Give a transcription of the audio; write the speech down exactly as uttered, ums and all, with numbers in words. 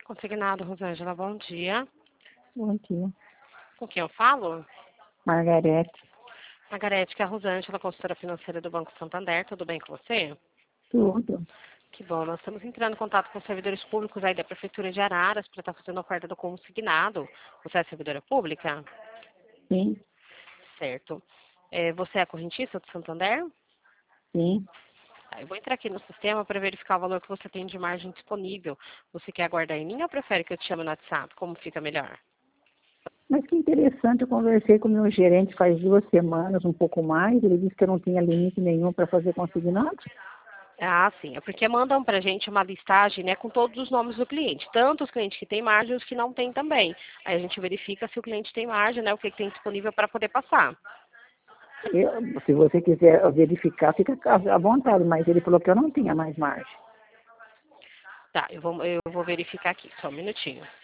Consignado, Rosângela, bom dia. Bom dia. Com quem eu falo? Margarete. Margarete, que é a Rosângela, consultora financeira do Banco Santander. Tudo bem com você? Tudo. Que bom. Nós estamos entrando em contato com os servidores públicos aí da Prefeitura de Araras para estar fazendo a oferta do consignado. Você é servidora pública? Sim, Certo. É, você é correntista do Santander? sim. Tá, eu vou entrar aqui no sistema para verificar o valor que você tem de margem disponível. Você quer aguardar em mim ou prefere que eu te chame no WhatsApp? Como fica melhor? Mas que interessante, eu conversei com o meu gerente faz duas semanas, um pouco mais, ele disse que eu não tinha limite nenhum para fazer consignado. Ah, sim. É porque mandam para a gente uma listagem, né, com todos os nomes do cliente. Tanto os clientes que têm margem e os que não têm também. Aí a gente verifica se o cliente tem margem, né, o que tem disponível para poder passar. Eu, se você quiser verificar, fica à vontade, mas ele falou que eu não tinha mais margem. Tá, eu vou, eu vou verificar aqui, só um minutinho.